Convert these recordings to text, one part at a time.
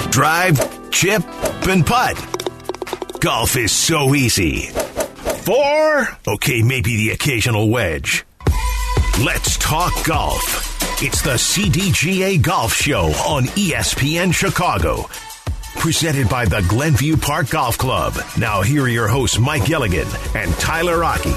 drive, chip, and putt. Golf is so easy. 4? Okay, maybe the occasional wedge. Let's talk golf. It's the CDGA Golf Show on ESPN Chicago. Presented by the Glenview Park Golf Club. Now here are your hosts, Mike Gilligan and Tyler Rocky.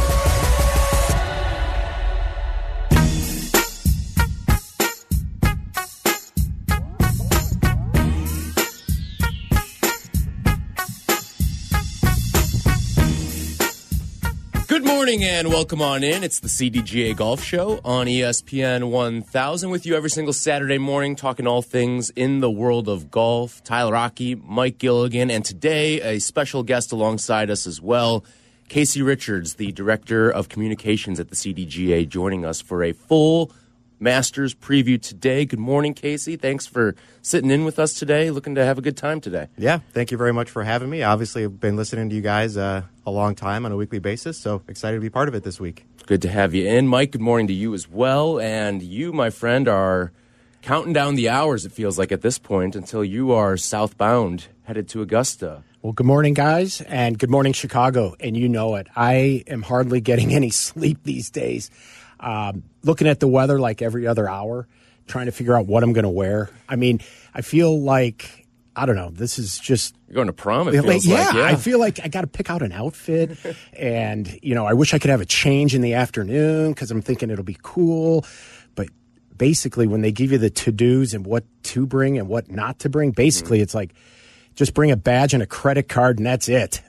Good morning and welcome on in. It's the CDGA Golf Show on ESPN 1000 with you every single Saturday morning talking all things in the world of golf. Tyler Rocky, Mike Gilligan, and today a special guest alongside us as well, Casey Richards, the Director of Communications at the CDGA, joining us for a full Masters preview today. Good morning, Casey. Thanks for sitting in with us today. Looking to have a good time today. Yeah, thank you very much for having me. Obviously, I've been listening to you guys a long time on a weekly basis, so excited to be part of it this week. Good to have you in. Mike, good morning to you as well. And you, my friend, are counting down the hours, it feels like, at this point, until you are southbound, headed to Augusta. Well, good morning, guys, and good morning, Chicago. And you know it. I am hardly getting any sleep these days. Looking at the weather like every other hour, trying to figure out what I'm going to wear. I mean, I feel like, I don't know, this is just... You're going to prom, it feels like. Yeah, I feel like I got to pick out an outfit. And, you know, I wish I could have a change in the afternoon because I'm thinking it'll be cool. But basically, when they give you the to-dos and what to bring and what not to bring, basically it's like, just bring a badge and a credit card, and that's it.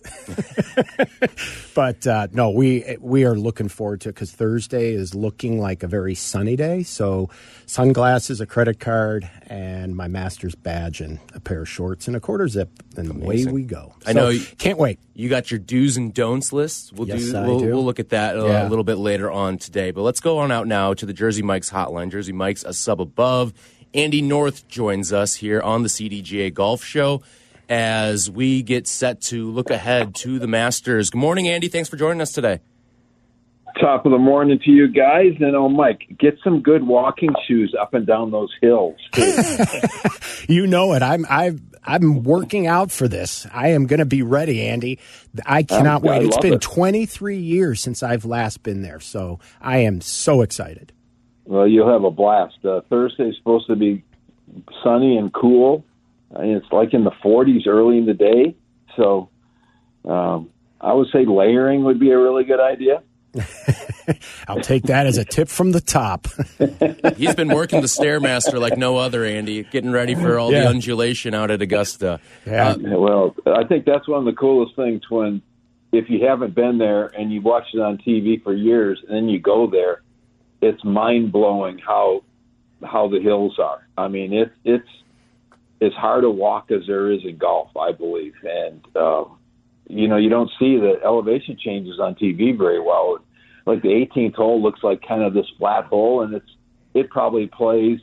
But no, we are looking forward to it because Thursday is looking like a very sunny day. So sunglasses, a credit card, and my Masters badge, and a pair of shorts and a quarter zip, and Amazing. away we go. I know. Can't wait. You got your do's and don'ts list. I do. We'll look at that a little bit later on today. But let's go on out now to the Jersey Mike's hotline. Jersey Mike's a sub above. Andy North joins us here on the CDGA Golf Show as we get set to look ahead to the Masters. Good morning, Andy. Thanks for joining us today. Top of the morning to you guys. And, Mike, get some good walking shoes up and down those hills, too. You know it. I'm working out for this. I am going to be ready, Andy. I cannot wait. It's been 23 years since I've last been there, so I am so excited. Well, you'll have a blast. Thursday's supposed to be sunny and cool. It's like in the 40s early in the day. So I would say layering would be a really good idea. I'll take that as a tip from the top. He's been working the Stairmaster like no other, Andy, getting ready for all the undulation out at Augusta. Yeah. Well, I think that's one of the coolest things when, if you haven't been there and you've watched it on TV for years and then you go there, it's mind-blowing how the hills are. I mean, it's as hard a walk as there is in golf, I believe. And, you don't see the elevation changes on TV very well. Like the 18th hole looks like kind of this flat hole, and it probably plays,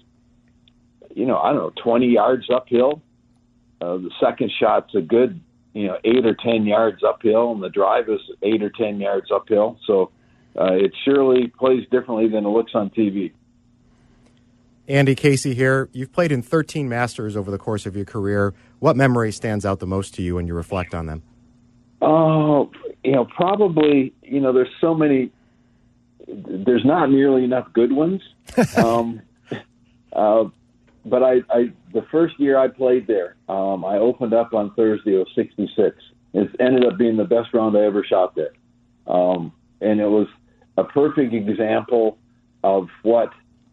20 yards uphill. The second shot's a good, 8 or 10 yards uphill, and the drive is 8 or 10 yards uphill. So it surely plays differently than it looks on TV. Andy, Casey here. You've played in 13 Masters over the course of your career. What memory stands out the most to you when you reflect on them? Oh, probably, there's so many. There's not nearly enough good ones. But the first year I played there, I opened up on Thursday of 66. It ended up being the best round I ever shot there. And it was a perfect example of what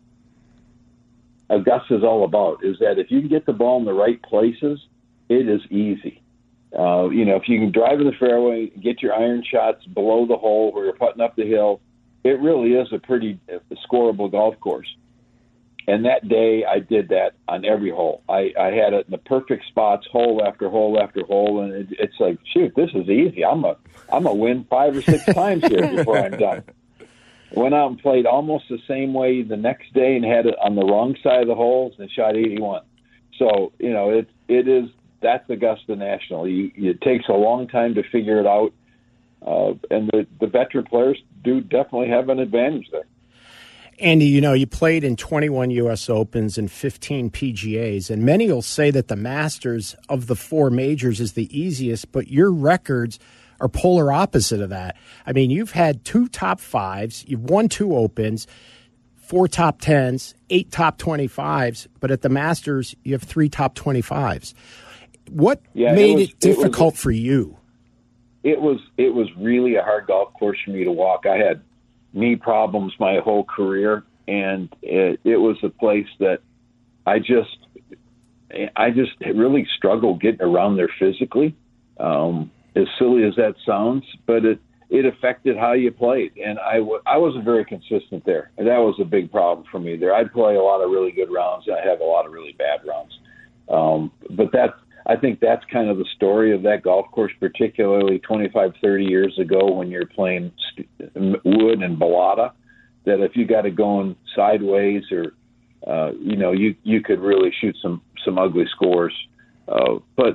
Augusta is all about, is that if you can get the ball in the right places, it is easy. If you can drive in the fairway, get your iron shots below the hole where you're putting up the hill, it really is a pretty scoreable golf course. And that day, I did that on every hole. I had it in the perfect spots, hole after hole after hole, and it's like, shoot, this is easy. I'm a win 5 or 6 times here before I'm done. Went out and played almost the same way the next day and had it on the wrong side of the holes and shot 81. So, that's Augusta National. It takes a long time to figure it out, and the veteran players do definitely have an advantage there. Andy, you played in 21 U.S. Opens and 15 PGAs, and many will say that the Masters of the four majors is the easiest, but your records are polar opposite of that. I mean, you've had 2 top 5s, you've won 2 Opens, 4 top 10s, 8 top 25s, but at the Masters, you have 3 top 25s. What made it difficult for you? It was really a hard golf course for me to walk. I had knee problems my whole career, and it was a place that I just really struggled getting around there physically. As silly as that sounds, but it affected how you played, and I wasn't very consistent there, and that was a big problem for me there. I'd play a lot of really good rounds, and I have a lot of really bad rounds. But I think that's kind of the story of that golf course, particularly 25, 30 years ago when you're playing wood and balata, that if you got it going sideways or, you could really shoot some ugly scores. But,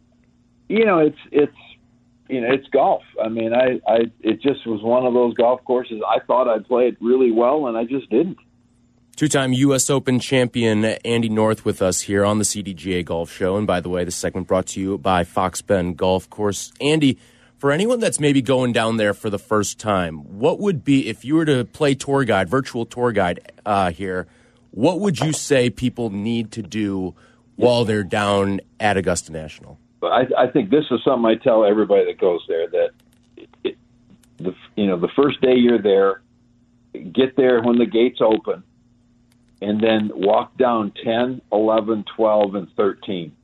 it's golf. I mean, it just was one of those golf courses. I thought I'd play it really well, and I just didn't. 2-time U.S. Open champion Andy North with us here on the CDGA Golf Show. And by the way, this segment brought to you by Fox Bend Golf Course. Andy, for anyone that's maybe going down there for the first time, what would be, if you were to play tour guide, virtual tour guide here, what would you say people need to do while they're down at Augusta National? I think this is something I tell everybody that goes there, that the first day you're there, get there when the gates open, and then walk down 10, 11, 12, and 13.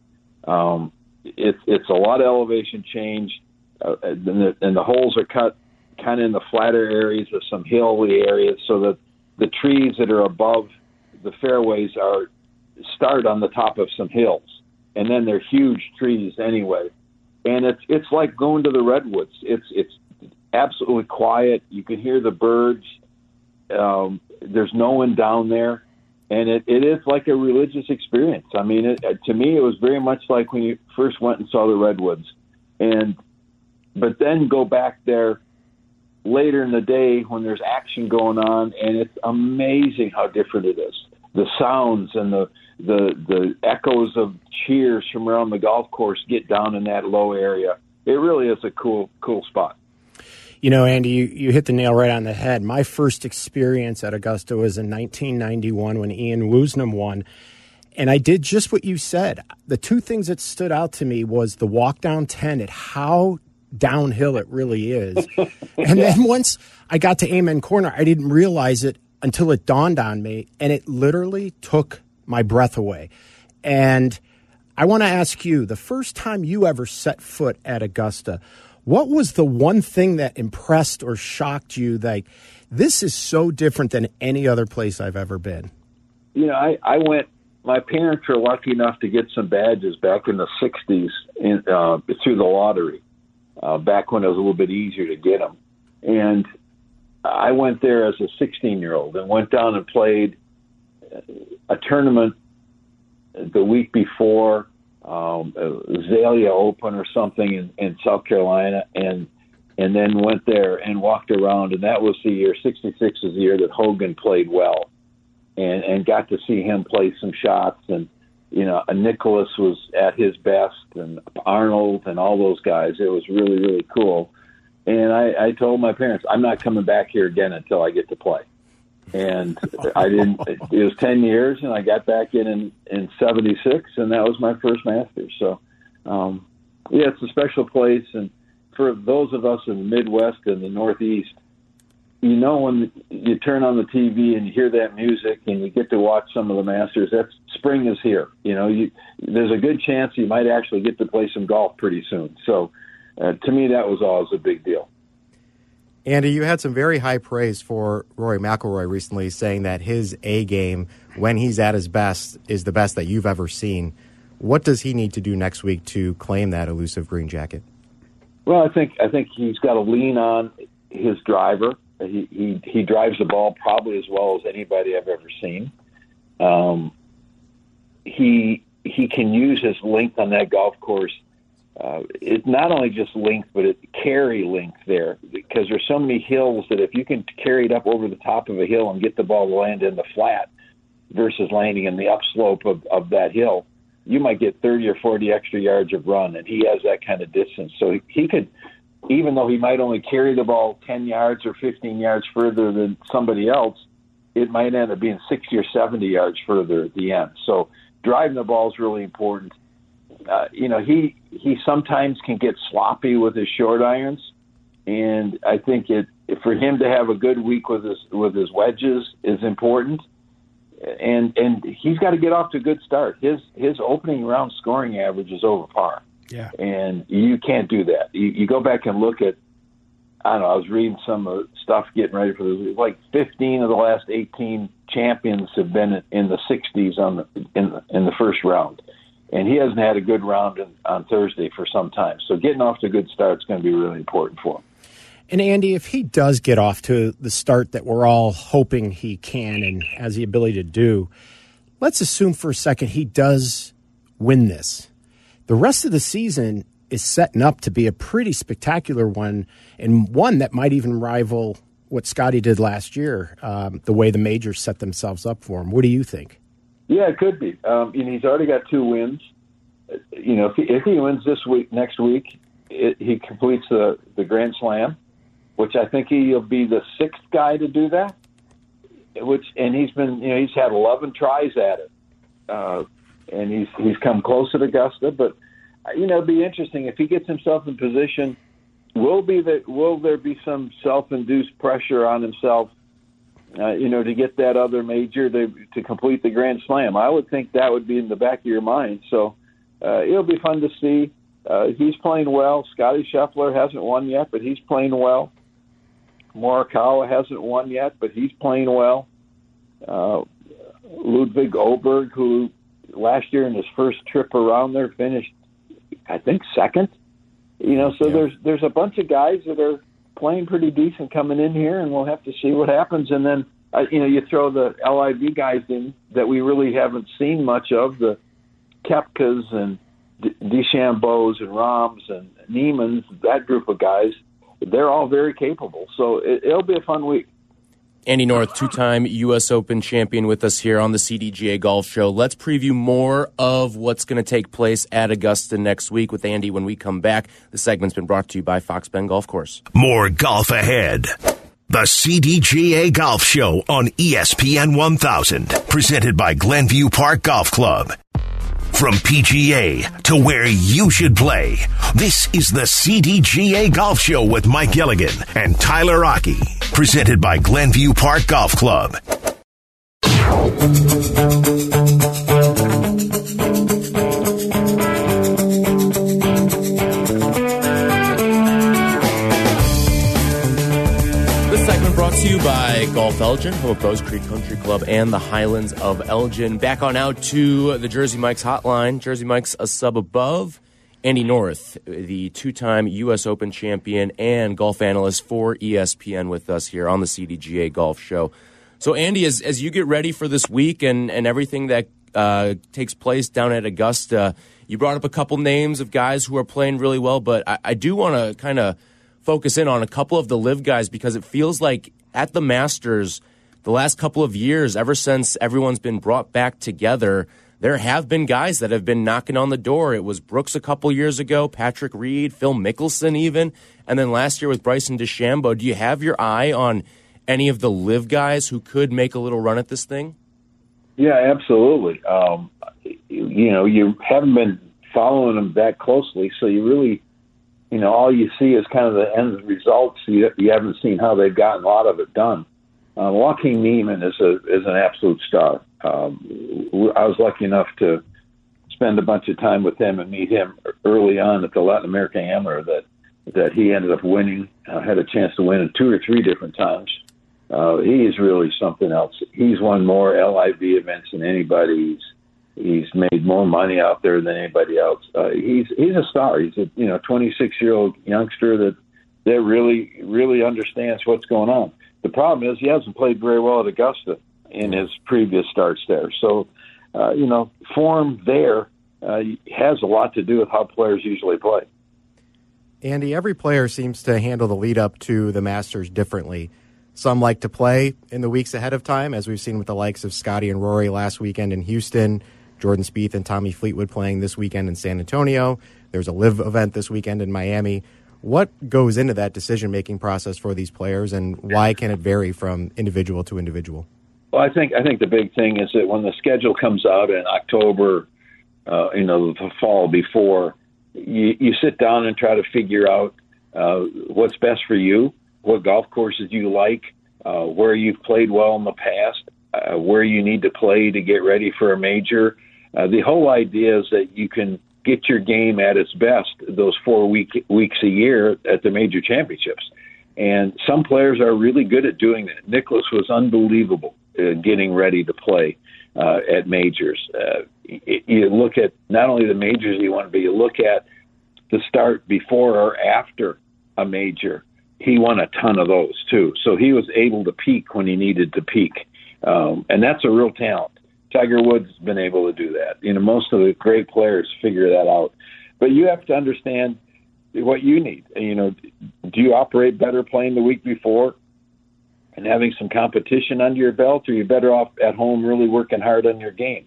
It's a lot of elevation change, and the holes are cut kind of in the flatter areas of some hilly areas, so that the trees that are above the fairways start on the top of some hills, and then they're huge trees anyway. And it's like going to the redwoods. It's absolutely quiet. You can hear the birds. There's no one down there. And it is like a religious experience. I mean, to me, it was very much like when you first went and saw the redwoods. But then go back there later in the day when there's action going on, and it's amazing how different it is. The sounds and the echoes of cheers from around the golf course get down in that low area. It really is a cool spot. Andy, you hit the nail right on the head. My first experience at Augusta was in 1991 when Ian Woosnam won. And I did just what you said. The 2 things that stood out to me was the walk down 10 at how downhill it really is. And then once I got to Amen Corner, I didn't realize it until it dawned on me. And it literally took my breath away. And I want to ask you, the first time you ever set foot at Augusta, what was the one thing that impressed or shocked you that this is so different than any other place I've ever been? I went, my parents were lucky enough to get some badges back in the 60s through the lottery, back when it was a little bit easier to get them. And I went there as a 16-year-old and went down and played a tournament the week before, Azalea Open or something in South Carolina, and then went there and walked around, and that was the year, 66 was the year that Hogan played well, and got to see him play some shots, and Nicholas was at his best, and Arnold and all those guys. It was really, really cool. And I told my parents, I'm not coming back here again until I get to play. And I didn't. It was 10 years, and I got back in 76, and that was my first Masters. So, it's a special place. And for those of us in the Midwest and the Northeast, when you turn on the TV and you hear that music and you get to watch some of the Masters, that's spring is here. There's a good chance you might actually get to play some golf pretty soon. So, to me, that was always a big deal. Andy, you had some very high praise for Rory McIlroy recently, saying that his A game, when he's at his best, is the best that you've ever seen. What does he need to do next week to claim that elusive green jacket? Well, I think he's got to lean on his driver. He drives the ball probably as well as anybody I've ever seen. He can use his length on that golf course it's not only just length, but it's carry length there, because there's so many hills that if you can carry it up over the top of a hill and get the ball to land in the flat versus landing in the upslope of that hill, you might get 30 or 40 extra yards of run, and he has that kind of distance. So he could, even though he might only carry the ball 10 yards or 15 yards further than somebody else, it might end up being 60 or 70 yards further at the end. So driving the ball is really important. He sometimes can get sloppy with his short irons, and I think for him to have a good week with his wedges is important. And he's got to get off to a good start. His opening round scoring average is over par. Yeah. And you can't do that. You go back and look at, I don't know, I was reading some stuff getting ready for this. Like 15 of the last 18 champions have been in the 60s in the first round. And he hasn't had a good round on Thursday for some time. So getting off to a good start is going to be really important for him. And Andy, if he does get off to the start that we're all hoping he can and has the ability to do, let's assume for a second he does win this. The rest of the season is setting up to be a pretty spectacular one, and one that might even rival what Scotty did last year, the way the majors set themselves up for him. What do you think? Yeah, it could be. He's already got 2 wins. If he wins next week, he completes the Grand Slam, which I think he'll be the 6th guy to do that. And he's been, he's had 11 tries at it, and he's come close at Augusta. But it'd be interesting if he gets himself in position. Will there be some self-induced pressure on himself? To get that other major to complete the Grand Slam? I would think that would be in the back of your mind. So it'll be fun to see. He's playing well. Scotty Scheffler hasn't won yet, but he's playing well. Morikawa hasn't won yet, but he's playing well. Ludwig Oberg, who last year in his first trip around there finished, I think, 2nd. There's a bunch of guys that are playing pretty decent coming in here, and we'll have to see what happens. And then, you throw the LIV guys in that we really haven't seen much of, the Koepkas and DeChambeaus and Rahms and Niemans, that group of guys. They're all very capable. So it'll be a fun week. Andy North, 2-time U.S. Open champion, with us here on the CDGA Golf Show. Let's preview more of what's going to take place at Augusta next week with Andy when we come back. The segment's been brought to you by Fox Bend Golf Course. More golf ahead. The CDGA Golf Show on ESPN 1000. Presented by Glenview Park Golf Club. From PGA to where you should play, this is the CDGA Golf Show with Mike Gilligan and Tyler Rocky. Presented by Glenview Park Golf Club. Brought to you by Golf Elgin, home of Rose Creek Country Club and the Highlands of Elgin. Back on out to the Jersey Mike's hotline. Jersey Mike's a sub above. Andy North, the 2-time U.S. Open champion and golf analyst for ESPN, with us here on the CDGA Golf Show. So, Andy, as you get ready for this week and everything that takes place down at Augusta, you brought up a couple names of guys who are playing really well, but I do want to kind of focus in on a couple of the live guys, because it feels like at the Masters, the last couple of years, ever since everyone's been brought back together, there have been guys that have been knocking on the door. It was Brooks a couple years ago, Patrick Reed, Phil Mickelson even, and then last year with Bryson DeChambeau. Do you have your eye on any of the live guys who could make a little run at this thing? Yeah, absolutely. You haven't been following them that closely, so you really, all you see is kind of the end results. You haven't seen how they've gotten a lot of it done. Joaquin Niemann is an absolute star. I was lucky enough to spend a bunch of time with him and meet him early on at the Latin American Amateur that he ended up winning. Had a chance to win it 2 or 3 different times. He is really something else. He's won more LIV events than anybody. He's made more money out there than anybody else. He's a star. He's a 26-year-old youngster that really understands what's going on. The problem is he hasn't played very well at Augusta in his previous starts there. So, form there has a lot to do with how players usually play. Andy, every player seems to handle the lead up to the Masters differently. Some like to play in the weeks ahead of time, as we've seen with the likes of Scotty and Rory last weekend in Houston, Jordan Spieth and Tommy Fleetwood playing this weekend in San Antonio. There's a live event this weekend in Miami. What goes into that decision-making process for these players, and why can it vary from individual to individual? Well, I think the big thing is that when the schedule comes out in October, the fall before, you sit down and try to figure out what's best for you, what golf courses you like, where you've played well in the past, where you need to play to get ready for a major. The whole idea is that you can get your game at its best those 4 weeks a year at the major championships. And some players are really good at doing that. Nicklaus was unbelievable getting ready to play at majors. You look at not only the majors you want to be, you look at the start before or after a major. He won a ton of those too. So he was able to peak when he needed to peak. And that's a real talent. Tiger Woods has been able to do that. Most of the great players figure that out. But you have to understand what you need. Do you operate better playing the week before and having some competition under your belt, or are you better off at home really working hard on your game?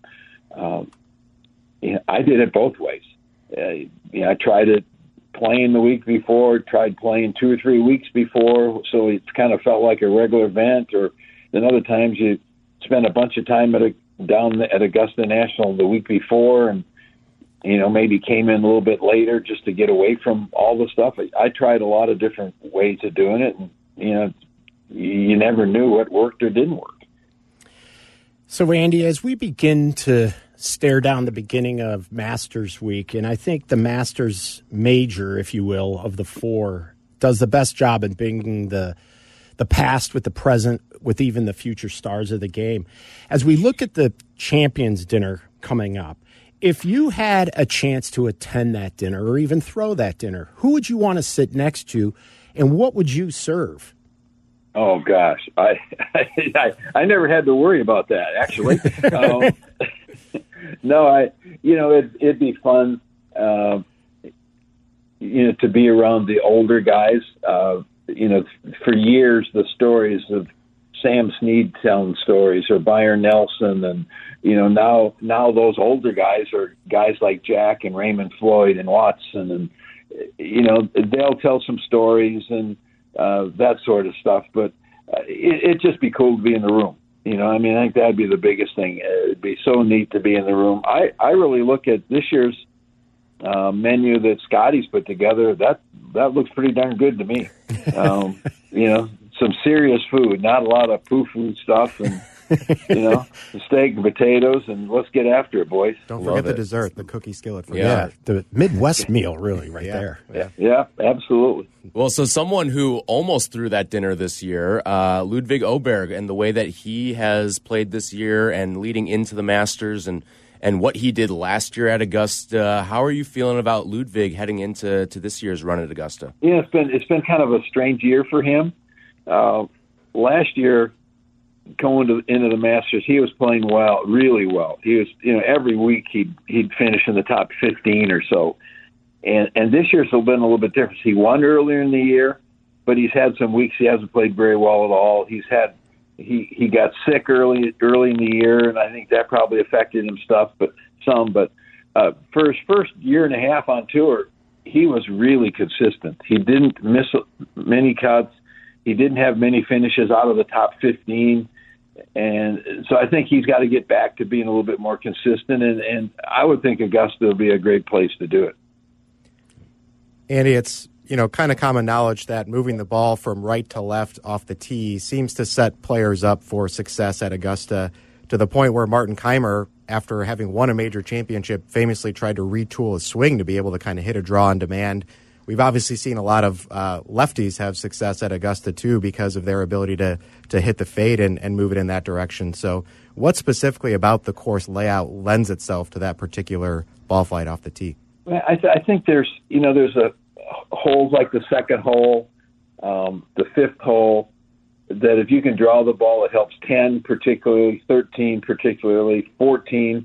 I did it both ways. I tried it playing the week before, tried playing 2 or 3 weeks before, so it kind of felt like a regular event. Or then other times you spend a bunch of time down at Augusta National the week before, and maybe came in a little bit later just to get away from all the stuff. I tried a lot of different ways of doing it, and you never knew what worked or didn't work. So, Andy, as we begin to stare down the beginning of Masters Week, and I think the Masters Major, if you will, of the four, does the best job in bringing the past with the present, with even the future stars of the game. As we look at the Champions Dinner coming up, if you had a chance to attend that dinner or even throw that dinner, who would you want to sit next to, and what would you serve? Oh gosh, I never had to worry about that, actually. No, it'd be fun, to be around the older guys. For years the stories of Sam Snead telling stories, or Byron Nelson, and now those older guys are guys like Jack and Raymond Floyd and Watson, and they'll tell some stories and that sort of stuff. But it'd just be cool to be in the room. I think that'd be the biggest thing. It'd be so neat to be in the room. I really look at this year's menu that Scotty's put together. That looks pretty darn good to me. Some serious food, not a lot of poo-poo stuff, and steak and potatoes, and let's get after it, boys. Don't forget the dessert, the cookie skillet. The Midwest meal, really, there. Yeah, absolutely. Well, so someone who almost threw that dinner this year, Ludwig Oberg, and the way that he has played this year and leading into the Masters, and what he did last year at Augusta. How are you feeling about Ludwig heading into this year's run at Augusta? Yeah, it's been kind of a strange year for him. Last year, going into the Masters, he was playing well, really well. He was, every week he'd finish in the top 15 or so. And this year's been a little bit different. He won earlier in the year, but he's had some weeks he hasn't played very well at all. He got sick early in the year, and I think that probably affected him But for his first year and a half on tour, he was really consistent. He didn't miss many cuts. He didn't have many finishes out of the top 15. And so I think he's got to get back to being a little bit more consistent. And I would think Augusta will be a great place to do it. Andy, it's kind of common knowledge that moving the ball from right to left off the tee seems to set players up for success at Augusta, to the point where Martin Kaymer, after having won a major championship, famously tried to retool his swing to be able to kind of hit a draw on demand. We've obviously seen a lot of lefties have success at Augusta, too, because of their ability to hit the fade and move it in that direction. So what specifically about the course layout lends itself to that particular ball flight off the tee? I think there's a holes like the second hole, the fifth hole, that if you can draw the ball, it helps 10 particularly, 13 particularly, 14.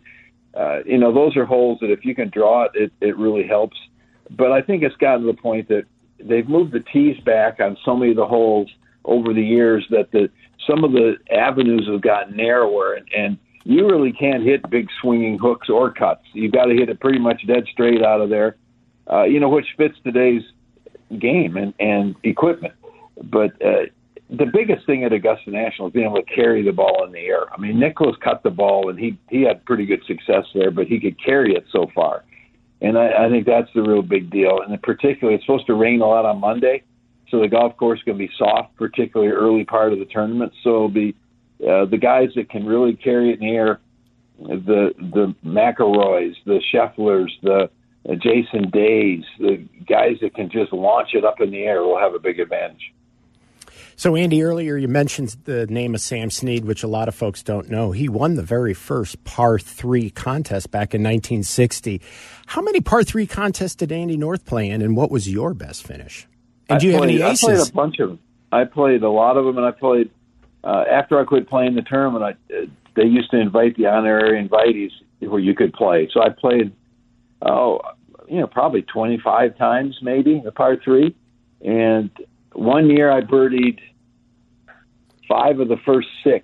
those are holes that if you can draw it, it really helps. But I think it's gotten to the point that they've moved the tees back on so many of the holes over the years that some of the avenues have gotten narrower, and you really can't hit big swinging hooks or cuts. You've got to hit it pretty much dead straight out of there, which fits today's game and equipment. But the biggest thing at Augusta National is being able to carry the ball in the air. I mean, Nicklaus cut the ball, and he had pretty good success there, but he could carry it so far. And I think that's the real big deal. And in particular, it's supposed to rain a lot on Monday, so the golf course is going to be soft, particularly early part of the tournament. So it'll be the guys that can really carry it in the air, the McIlroys, the Schefflers, the Jason Days, the guys that can just launch it up in the air will have a big advantage. So, Andy, earlier you mentioned the name of Sam Snead, which a lot of folks don't know. He won the very first par 3 contest back in 1960. How many par 3 contests did Andy North play in, and what was your best finish? And do you have any aces? I played a bunch of them. I played a lot of them, and I played after I quit playing the tournament. They used to invite the honorary invitees where you could play. So I played, probably 25 times maybe the par 3, and one year I birdied 5 of the first 6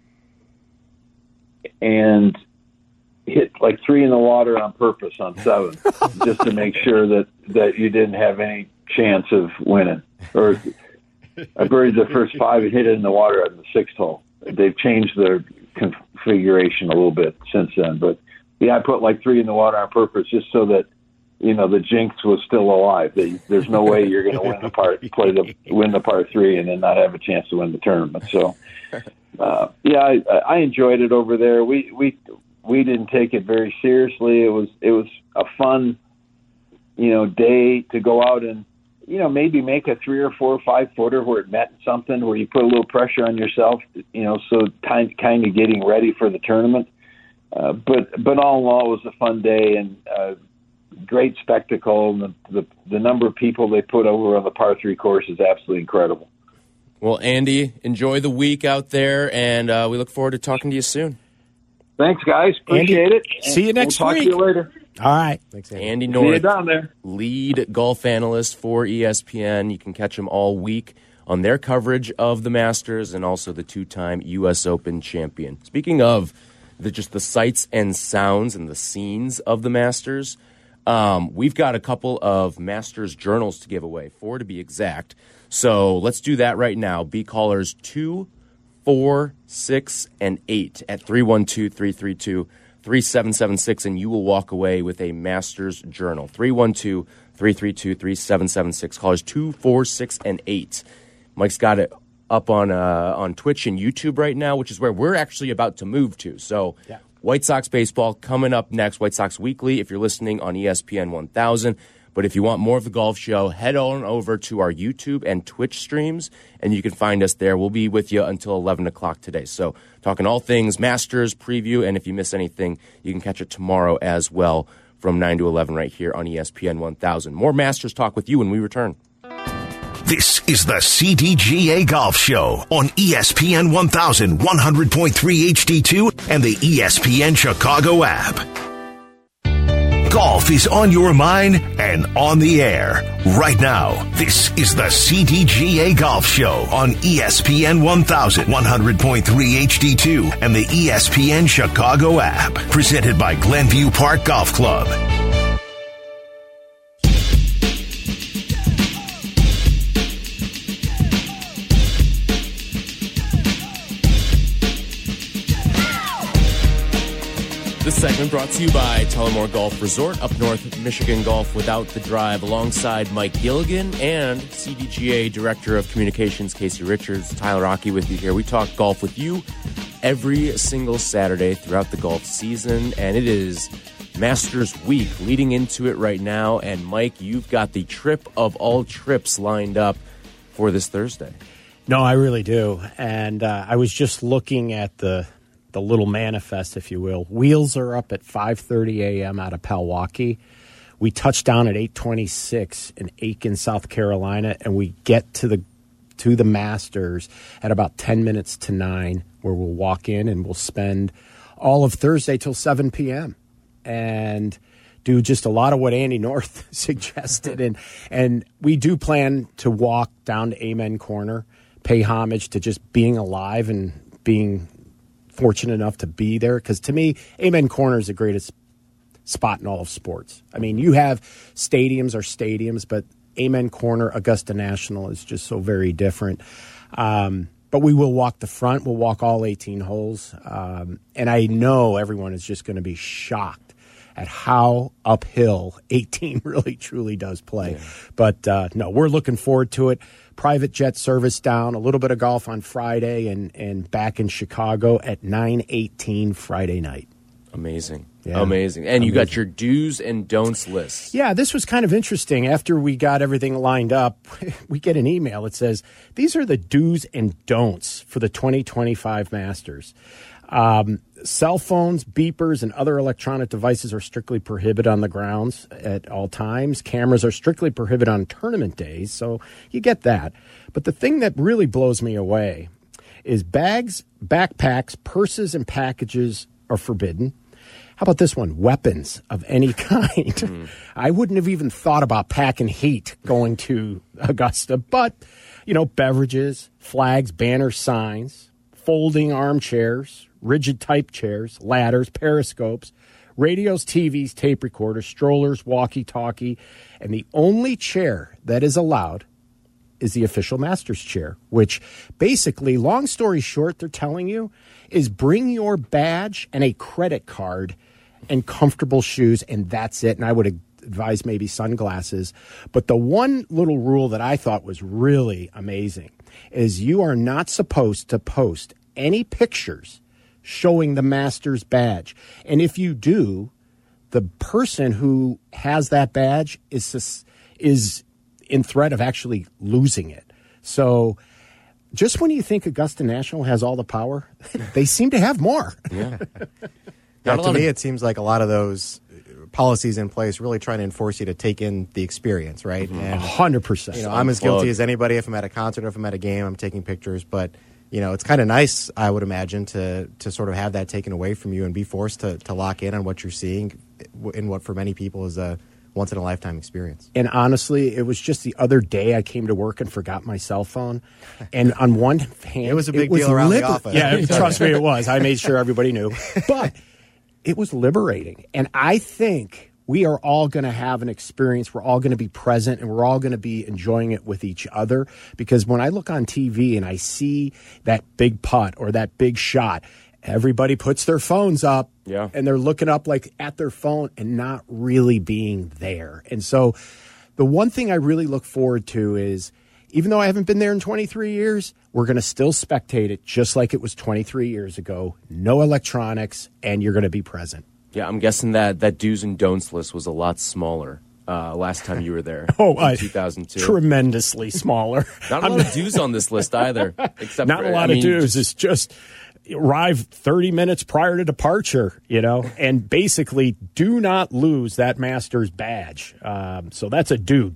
and hit like 3 in the water on purpose on 7 just to make sure that you didn't have any chance of winning. Or I birdied the first 5 and hit it in the water on the 6th hole. They've changed their configuration a little bit since then. But, yeah, I put like 3 in the water on purpose just so that, the jinx was still alive. There's no way you're going to win the par 3 and then not have a chance to win the tournament. So, I enjoyed it over there. We didn't take it very seriously. It was a fun, day to go out and, maybe make a 3 or 4 or 5 footer where it meant something, where you put a little pressure on yourself, so kind of getting ready for the tournament. But all in all, it was a fun day and great spectacle. And the number of people they put over on the par 3 course is absolutely incredible. Well, Andy, enjoy the week out there, and we look forward to talking to you soon. Thanks, guys. Appreciate Andy, it. See you next week. Talk to you later. All right. Thanks, Andy. Andy See North, you down there. lead golf analyst for ESPN. You can catch him all week on their coverage of the Masters and also the 2-time U.S. Open champion. Speaking of just the sights and sounds and the scenes of the Masters, we've got a couple of Masters journals to give away, 4 to be exact. So let's do that right now. Be callers 2, 4, 6, and 8 at 312-332-3776, and you will walk away with a Masters journal. 312-332-3776. Callers 2, 4, 6, and 8. Mike's got it up on Twitch and YouTube right now, which is where we're actually about to move to. So White Sox baseball coming up next, White Sox Weekly, if you're listening on ESPN 1000. But if you want more of the golf show, head on over to our YouTube and Twitch streams, and you can find us there. We'll be with you until 11 o'clock today. So talking all things Masters preview, and if you miss anything, you can catch it tomorrow as well from 9 to 11 right here on ESPN 1000. More Masters talk with you when we return. This is the CDGA Golf Show on ESPN 1000, 100.3 HD2, and the ESPN Chicago app. Golf is on your mind and on the air right now. This is the CDGA Golf Show on ESPN 1000, 100.3 HD2, and the ESPN Chicago app. Presented by Glenview Park Golf Club. This segment brought to you by Tullamore Golf Resort, up north Michigan Golf without the drive, alongside Mike Gilligan and CDGA Director of Communications, Casey Richards. Tyler Rocky with you here. We talk golf with you every single Saturday throughout the golf season, and it is Masters Week leading into it right now. And Mike, you've got the trip of all trips lined up for this Thursday. No, I really do. And I was just looking at the little manifest, if you will. Wheels are up at 5:30 a.m. out of Pewaukee. We touch down at 8:26 in Aiken, South Carolina, and we get to the Masters at about 10 minutes to 9, where we'll walk in and we'll spend all of Thursday till 7 p.m. and do just a lot of what Andy North suggested. And we do plan to walk down to Amen Corner, pay homage to just being alive and being fortunate enough to be there. Because to me, Amen Corner is the greatest spot in all of sports. I mean, you have stadiums, but Amen Corner, Augusta National is just so very different. But we will walk the front. We'll walk all 18 holes. And I know everyone is just going to be shocked at how uphill 18 really truly does play. Yeah. But no, we're looking forward to it. Private jet service down, a little bit of golf on Friday, and back in Chicago at 9:18 Friday night. Amazing. Yeah. Amazing. And you got your do's and don'ts list. Yeah, this was kind of interesting. After we got everything lined up, we get an email. It says, these are the do's and don'ts for the 2025 Masters. Cell phones, beepers, and other electronic devices are strictly prohibited on the grounds at all times. Cameras are strictly prohibited on tournament days, so you get that. But the thing that really blows me away is bags, backpacks, purses, and packages are forbidden. How about this one? Weapons of any kind. I wouldn't have even thought about packing heat going to Augusta, but, beverages, flags, banners, signs, folding armchairs, rigid type chairs, ladders, periscopes, radios, TVs, tape recorders, strollers, walkie-talkie, and the only chair that is allowed is the official Masters chair, which basically, long story short, they're telling you, is bring your badge and a credit card and comfortable shoes, and that's it. And I would advise maybe sunglasses. But the one little rule that I thought was really amazing is you are not supposed to post any pictures showing the Masters badge. And if you do, the person who has that badge is in threat of actually losing it. So just when you think Augusta National has all the power, they seem to have more. Yeah. To me, it seems like a lot of those policies in place really trying to enforce you to take in the experience, right? And 100%. I'm as guilty as anybody. If I'm at a concert, if I'm at a game, I'm taking pictures. But it's kind of nice, I would imagine, to sort of have that taken away from you and be forced to lock in on what you're seeing in what for many people is a once-in-a-lifetime experience. And honestly, it was just the other day I came to work and forgot my cell phone. And on one hand, it was a big deal around the office. Yeah, trust me, it was. I made sure everybody knew. But it was liberating. And I think we are all going to have an experience. We're all going to be present, and we're all going to be enjoying it with each other. Because when I look on TV and I see that big putt or that big shot, everybody puts their phones up, and they're looking up like at their phone and not really being there. And so the one thing I really look forward to is, even though I haven't been there in 23 years, we're going to still spectate it just like it was 23 years ago. No electronics, and you're going to be present. Yeah, I'm guessing that do's and don'ts list was a lot smaller last time you were there. in 2002. Tremendously smaller. Not a lot of do's on this list either. Except not a lot of do's. It's just arrive 30 minutes prior to departure, and basically do not lose that Masters badge. So that's a do.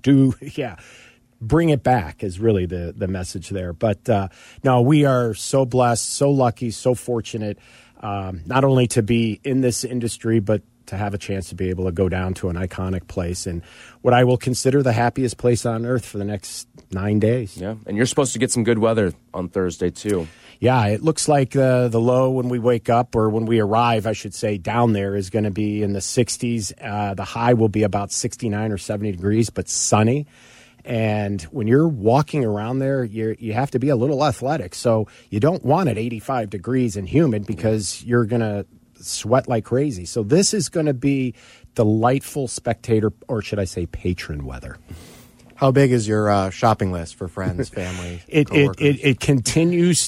Bring it back is really the message there. But no, we are so blessed, so lucky, so fortunate, not only to be in this industry, but to have a chance to be able to go down to an iconic place and what I will consider the happiest place on earth for the next 9 days. Yeah, and you're supposed to get some good weather on Thursday, too. Yeah, it looks like the low when we wake up, or when we arrive, I should say, down there is going to be in the 60s. The high will be about 69 or 70 degrees, but sunny. And when you're walking around there, you have to be a little athletic. So you don't want it 85 degrees and humid because you're going to sweat like crazy. So this is going to be delightful spectator, or should I say patron weather. How big is your shopping list for friends, family, coworkers? It continues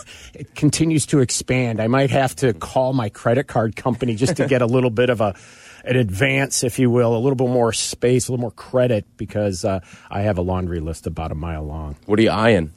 to expand. I might have to call my credit card company just to get a little bit of an advance, if you will, a little bit more space, a little more credit, because I have a laundry list about a mile long. What are you eyeing?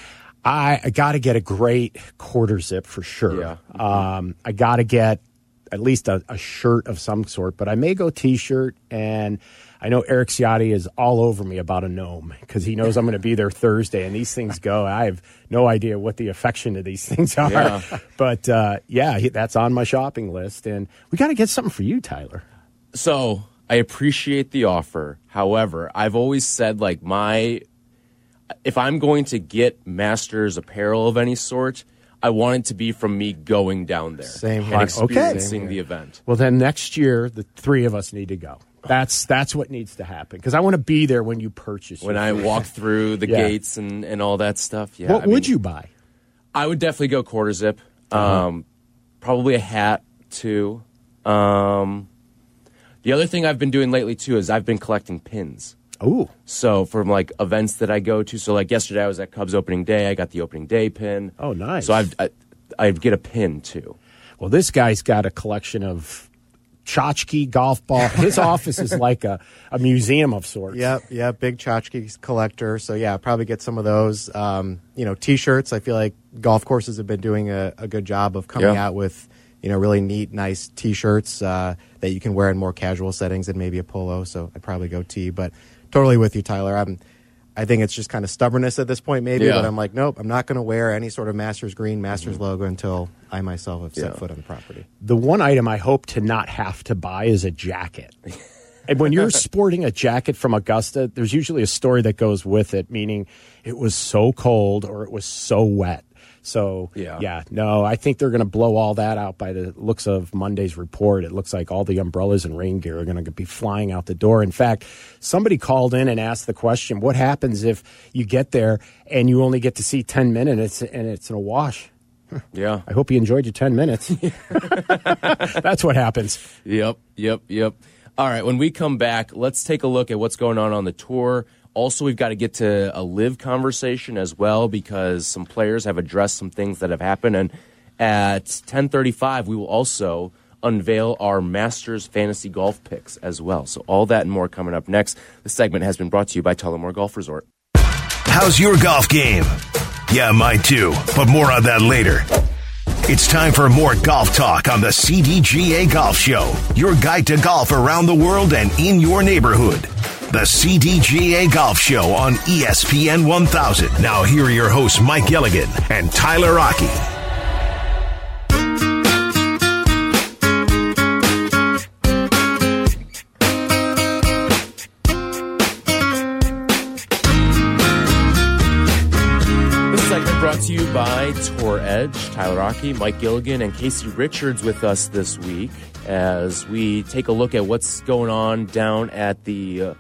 I got to get a great quarter zip for sure. Yeah. I got to get at least a shirt of some sort, but I may go T-shirt. And I know Eric Ciotti is all over me about a gnome because he knows I'm going to be there Thursday, and these things go. I have no idea what the affection of these things are. Yeah. But, that's on my shopping list. And we got to get something for you, Tyler. So I appreciate the offer. However, I've always said, like, if I'm going to get Masters apparel of any sort, I want it to be from me going down there. Same here. And experiencing Okay. the event. Well, then next year, the three of us need to go. That's what needs to happen because I want to be there when you purchase. When I walk through the Yeah. gates and all that stuff. Yeah. What would you buy? I would definitely go quarter zip. Probably a hat, too. The other thing I've been doing lately, too, is I've been collecting pins. Ooh. So from like events that I go to, so like yesterday I was at Cubs opening day. I got the opening day pin. Oh, nice. So I get a pin too. Well, this guy's got a collection of tchotchke golf ball. His office is like a museum of sorts. Yep, big tchotchke collector. So yeah, probably get some of those. T-shirts. I feel like golf courses have been doing a good job of coming out with really neat, nice T-shirts that you can wear in more casual settings than maybe a polo. So I'd probably go tee, but totally with you, Tyler. I think it's just kind of stubbornness at this point, maybe. Yeah. But I'm like, nope, I'm not going to wear any sort of Masters green, Masters logo until I myself have set foot on the property. The one item I hope to not have to buy is a jacket. And when you're sporting a jacket from Augusta, there's usually a story that goes with it, meaning it was so cold or it was so wet. So, I think they're going to blow all that out by the looks of Monday's report. It looks like all the umbrellas and rain gear are going to be flying out the door. In fact, somebody called in and asked the question, what happens if you get there and you only get to see 10 minutes and it's in a wash? Yeah. I hope you enjoyed your 10 minutes. That's what happens. Yep. All right, when we come back, let's take a look at what's going on the tour. Also, we've got to get to a live conversation as well because some players have addressed some things that have happened. And at 10:35, we will also unveil our Masters fantasy golf picks as well. So all that and more coming up next. This segment has been brought to you by Tullamore Golf Resort. How's your golf game? Yeah, mine too, but more on that later. It's time for more golf talk on the CDGA Golf Show, your guide to golf around the world and in your neighborhood. The CDGA Golf Show on ESPN 1000. Now here are your hosts, Mike Gilligan and Tyler Rocky. This segment brought to you by Tour Edge. Tyler Rocky, Mike Gilligan, and Casey Richards with us this week as we take a look at what's going on down at the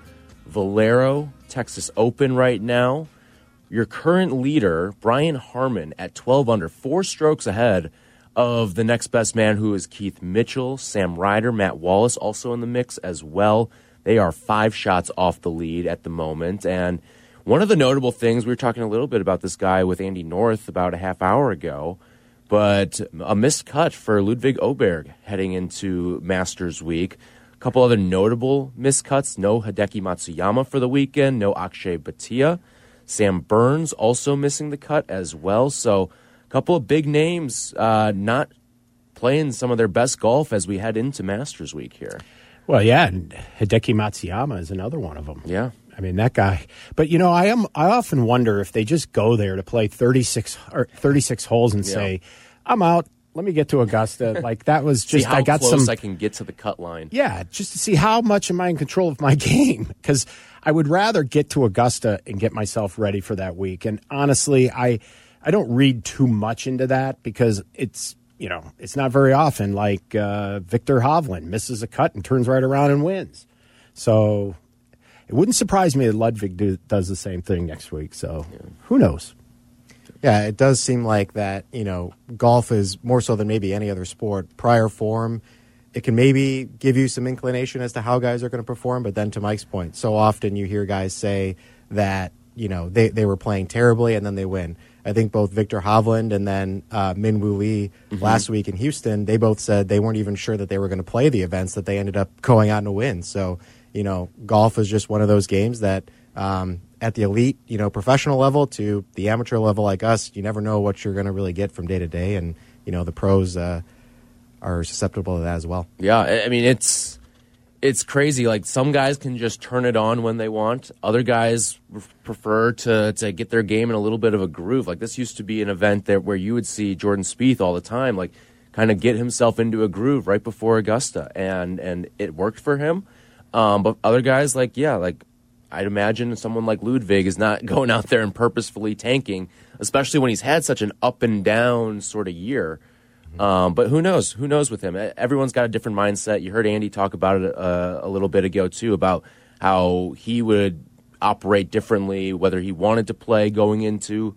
Valero Texas Open right now. Your current leader, Brian Harman, at 12 under, 4 strokes ahead of the next best man, who is Keith Mitchell. Sam Ryder, Matt Wallace also in the mix as well. They are 5 shots off the lead at the moment. And one of the notable things, we were talking a little bit about this guy with Andy North about a half hour ago, but a missed cut for Ludwig Åberg heading into Masters Week. Couple other notable miscuts. No Hideki Matsuyama for the weekend. No Akshay Bhatia. Sam Burns also missing the cut as well. So a couple of big names not playing some of their best golf as we head into Masters Week here. Well, yeah, and Hideki Matsuyama is another one of them. Yeah. I mean, that guy. But, I often wonder if they just go there to play 36 holes and say, I'm out. Let me get to Augusta. Like, that was just, see how I got close some. I can get to the cut line. Yeah, just to see how much am I in control of my game. Because I would rather get to Augusta and get myself ready for that week. And honestly, I don't read too much into that because it's not very often like Victor Hovland misses a cut and turns right around and wins. So it wouldn't surprise me that Ludwig does the same thing next week. So who knows? Yeah, it does seem like that, golf is more so than maybe any other sport. Prior form, it can maybe give you some inclination as to how guys are going to perform. But then to Mike's point, so often you hear guys say that, they were playing terribly and then they win. I think both Victor Hovland and then Min Woo Lee last week in Houston, they both said they weren't even sure that they were going to play the events that they ended up going out and win. So, golf is just one of those games that at the elite, professional level to the amateur level like us, you never know what you're going to really get from day to day. And, the pros are susceptible to that as well. Yeah, I mean, it's crazy. Like, some guys can just turn it on when they want. Other guys prefer to get their game in a little bit of a groove. Like, this used to be an event where you would see Jordan Spieth all the time, like, kind of get himself into a groove right before Augusta, and it worked for him. But other guys, like I'd imagine someone like Ludwig is not going out there and purposefully tanking, especially when he's had such an up and down sort of year. But who knows? Who knows with him? Everyone's got a different mindset. You heard Andy talk about it a little bit ago, too, about how he would operate differently, whether he wanted to play going into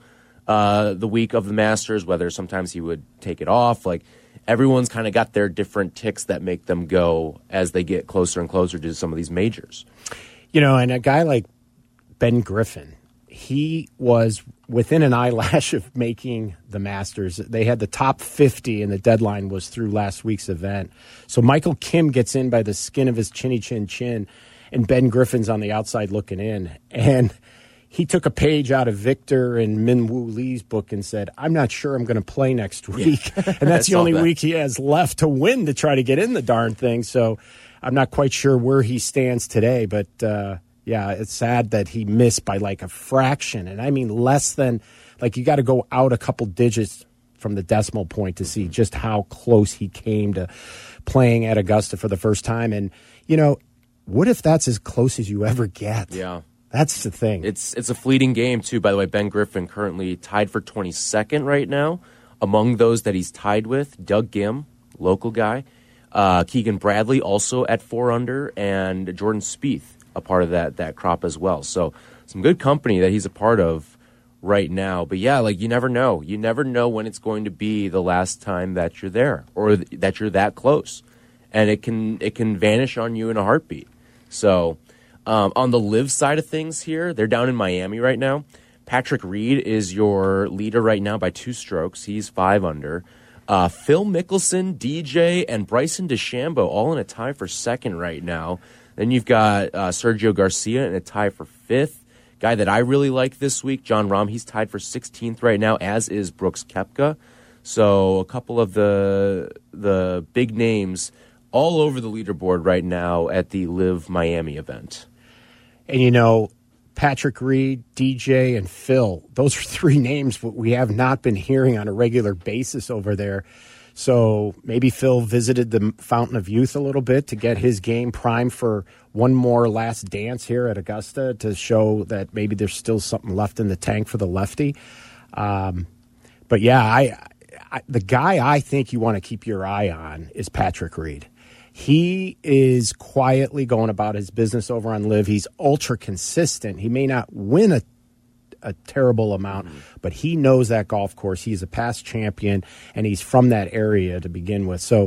the week of the Masters, whether sometimes he would take it off. Like, everyone's kind of got their different ticks that make them go as they get closer and closer to some of these majors. You know, and a guy like Ben Griffin, he was within an eyelash of making the Masters. They had the top 50, and the deadline was through last week's event. So Michael Kim gets in by the skin of his chinny chin chin, and Ben Griffin's on the outside looking in. And he took a page out of Victor and Min Woo Lee's book and said, I'm not sure I'm going to play next week. Yeah. And that's the only week he has left to win to try to get in the darn thing. So I'm not quite sure where he stands today, but yeah, it's sad that he missed by like a fraction. And I mean less than, like, you got to go out a couple digits from the decimal point to see just how close he came to playing at Augusta for the first time. And, you know, what if that's as close as you ever get? Yeah. That's the thing. It's a fleeting game, too. By the way, Ben Griffin currently tied for 22nd right now. Among those that he's tied with, Doug Gim, local guy, Keegan Bradley also at 4 under, and Jordan Spieth, a part of that crop as well. So some good company that he's a part of right now. But yeah, like, you never know. You never know when it's going to be the last time that you're there or that you're that close. And it can vanish on you in a heartbeat. So on the live side of things here, they're down in Miami right now. Patrick Reed is your leader right now by 2 strokes. He's 5 under. Phil Mickelson, DJ, and Bryson DeChambeau all in a tie for 2nd right now. Then you've got Sergio Garcia in a tie for 5th. Guy that I really like this week, Jon Rahm, he's tied for 16th right now, as is Brooks Koepka. So a couple of the big names all over the leaderboard right now at the Live Miami event. And, you know, Patrick Reed, DJ, and Phil, those are 3 names we have not been hearing on a regular basis over there. So maybe Phil visited the Fountain of Youth a little bit to get his game primed for one more last dance here at Augusta to show that maybe there's still something left in the tank for the lefty. But, yeah, the guy I think you want to keep your eye on is Patrick Reed. He is quietly going about his business over on Live. He's ultra consistent. He may not win a terrible amount, but he knows that golf course. He's a past champion, and he's from that area to begin with. So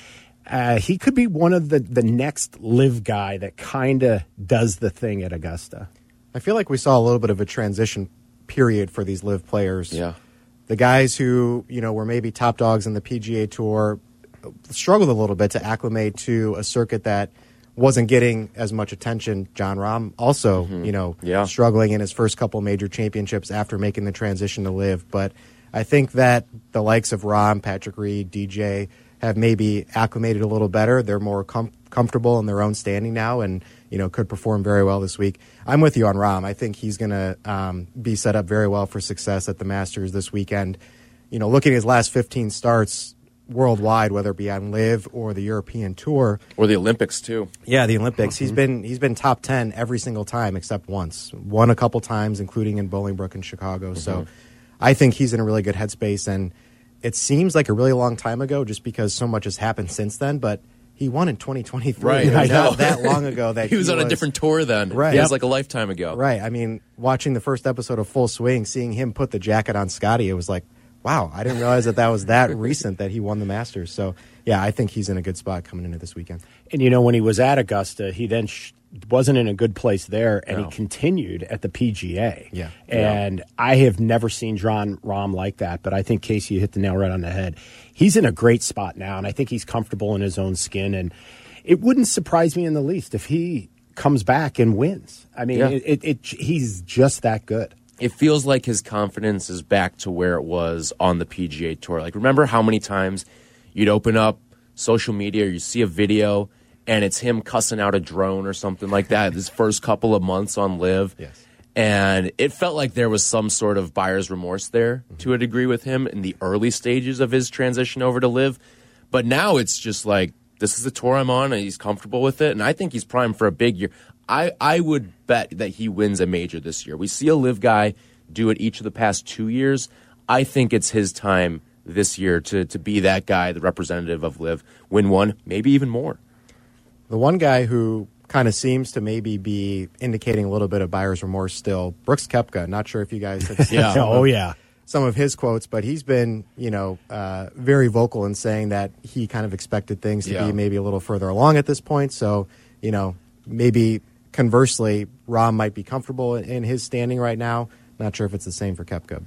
he could be one of the next Live guy that kind of does the thing at Augusta. I feel like we saw a little bit of a transition period for these Live players. Yeah. The guys who, you know, were maybe top dogs in the PGA Tour struggled a little bit to acclimate to a circuit that wasn't getting as much attention. Jon Rahm also, struggling in his first couple major championships after making the transition to Live. But I think that the likes of Rahm, Patrick Reed, DJ have maybe acclimated a little better. They're more comfortable in their own standing now and, you know, could perform very well this week. I'm with you on Rahm. I think he's going to be set up very well for success at the Masters this weekend. You know, looking at his last 15 starts worldwide, whether it be on Live or the European Tour or the Olympics too. Yeah, the Olympics. He's been top 10 every single time except once. Won a couple times, including in Bolingbrook and Chicago. So I think he's in a really good headspace, and it seems like a really long time ago just because so much has happened since then, but he won in 2023. Right, I know. Not that long ago that he was on a different tour then. Right. It was like a lifetime ago. Right. I mean, watching the first episode of Full Swing, seeing him put the jacket on Scotty, it was like, wow, I didn't realize that was that recent that he won the Masters. So, yeah, I think he's in a good spot coming into this weekend. And, you know, when he was at Augusta, he then wasn't in a good place there, and he continued at the PGA. Yeah. And I have never seen Jon Rahm like that, but I think, Casey, you hit the nail right on the head. He's in a great spot now, and I think he's comfortable in his own skin. And it wouldn't surprise me in the least if he comes back and wins. I mean, he's just that good. It feels like his confidence is back to where it was on the PGA Tour. Like, remember how many times you'd open up social media or you see a video and it's him cussing out a drone or something like that his first couple of months on LIV. Yes. And it felt like there was some sort of buyer's remorse there to a degree with him in the early stages of his transition over to LIV. But now it's just like, this is the tour I'm on, and he's comfortable with it. And I think he's primed for a big year. I would bet that he wins a major this year. We see a LIV guy do it each of the past 2 years. I think it's his time this year to be that guy, the representative of LIV, win one, maybe even more. The one guy who kind of seems to maybe be indicating a little bit of buyer's remorse still, Brooks Koepka. Not sure if you guys have seen some of his quotes, but he's been, very vocal in saying that he kind of expected things to be maybe a little further along at this point. So, maybe conversely, Rahm might be comfortable in his standing right now. Not sure if it's the same for Koepka,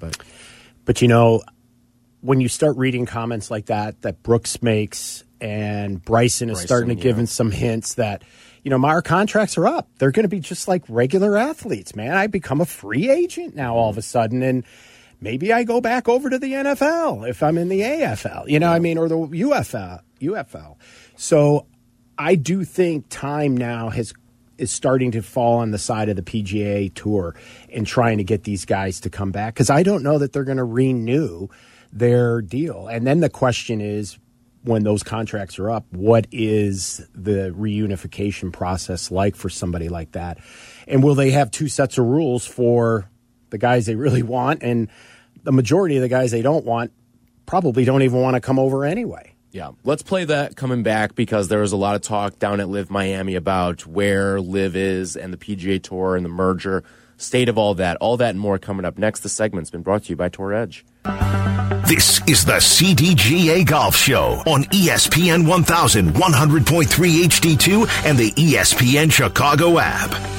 but when you start reading comments like that Brooks makes, and Bryson is starting to give him some hints that, our contracts are up. They're going to be just like regular athletes, man. I become a free agent now all of a sudden, and maybe I go back over to the NFL if I'm in the AFL, or the UFL. So I do think time now is starting to fall on the side of the PGA Tour and trying to get these guys to come back, because I don't know that they're going to renew their deal. And then the question is, when those contracts are up, what is the reunification process like for somebody like that? And will they have two sets of rules for the guys they really want, and the majority of the guys they don't want probably don't even want to come over anyway? Yeah, let's play that coming back, because there was a lot of talk down at LIV Miami about where LIV is and the PGA Tour and the merger, state of all that and more coming up next. The segment's been brought to you by Tour Edge. This is the CDGA Golf Show on ESPN 1100.3 HD2 and the ESPN Chicago app.